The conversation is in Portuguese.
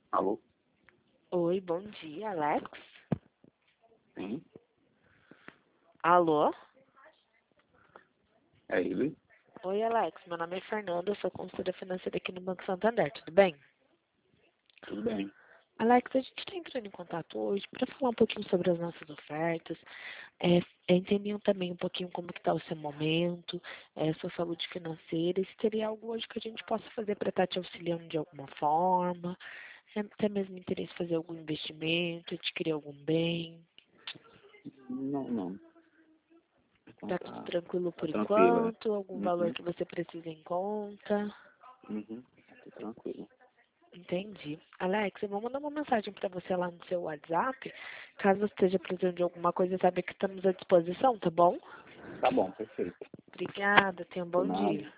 Alô? Oi, bom dia, Alex. Sim, Alô? é ele? Oi, Alex. Meu nome é Fernanda, eu sou consultora financeira aqui no Banco Santander, tudo bem? Tudo bem. Alex, a gente está entrando em contato hoje para falar um pouquinho sobre as nossas ofertas, entender também um pouquinho como que está o seu momento, sua saúde financeira, e se teria algo hoje que a gente possa fazer para estar te auxiliando de alguma forma, até mesmo interesse em fazer algum investimento, adquirir algum bem. Não. Então Tá tudo tá, tranquilo tá por tranquilo, é. enquanto? Algum valor Uhum, que você precisa em conta? tá tudo tranquilo. Entendi. Alex, eu vou mandar uma mensagem para você lá no seu WhatsApp. Caso você esteja precisando de alguma coisa, sabe que estamos à disposição, tá bom? Tá bom, perfeito. Obrigada, tenha um Por bom nada. dia.